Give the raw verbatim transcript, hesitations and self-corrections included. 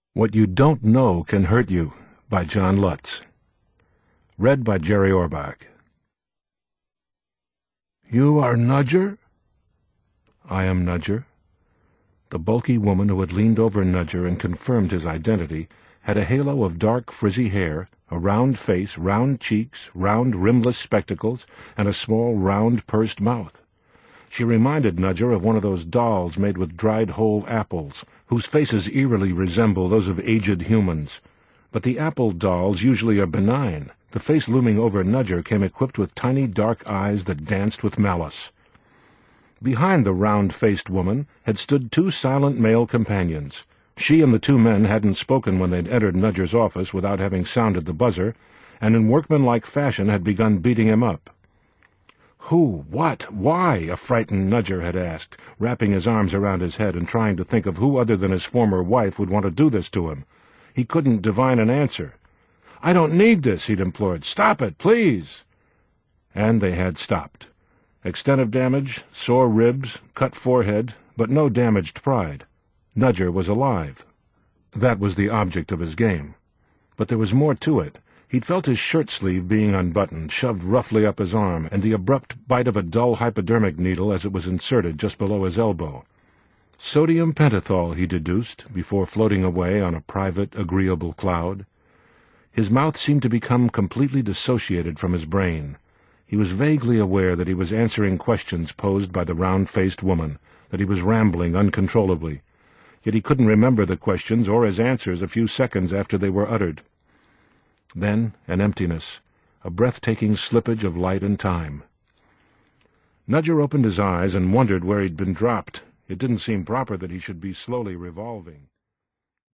What You Don't Know Can Hurt You by John Lutz. Read by Jerry Orbach. You are Nudger? I am Nudger. The bulky woman who had leaned over Nudger and confirmed his identity had a halo of dark, frizzy hair, a round face, round cheeks, round rimless spectacles, and a small, round, pursed mouth. She reminded Nudger of one of those dolls made with dried whole apples, whose faces eerily resemble those of aged humans. But the apple dolls usually are benign. The face looming over Nudger came equipped with tiny dark eyes that danced with malice. Behind the round-faced woman had stood two silent male companions. She and the two men hadn't spoken when they'd entered Nudger's office without having sounded the buzzer, and in workmanlike fashion had begun beating him up. Who, what, why? A frightened Nudger had asked, wrapping his arms around his head and trying to think of who other than his former wife would want to do this to him. He couldn't divine an answer. "I don't need this," he'd implored. "Stop it, please." And they had stopped. Extent of damage, sore ribs, cut forehead, but no damaged pride. Nudger was alive. That was the object of his game. But there was more to it. He'd felt his shirt-sleeve being unbuttoned, shoved roughly up his arm, and the abrupt bite of a dull hypodermic needle as it was inserted just below his elbow. Sodium pentothal, he deduced, before floating away on a private, agreeable cloud. His mouth seemed to become completely dissociated from his brain. He was vaguely aware that he was answering questions posed by the round-faced woman, that he was rambling uncontrollably. Yet he couldn't remember the questions or his answers a few seconds after they were uttered. Then an emptiness, a breathtaking slippage of light and time. Nudger opened his eyes and wondered where he'd been dropped. It didn't seem proper that he should be slowly revolving.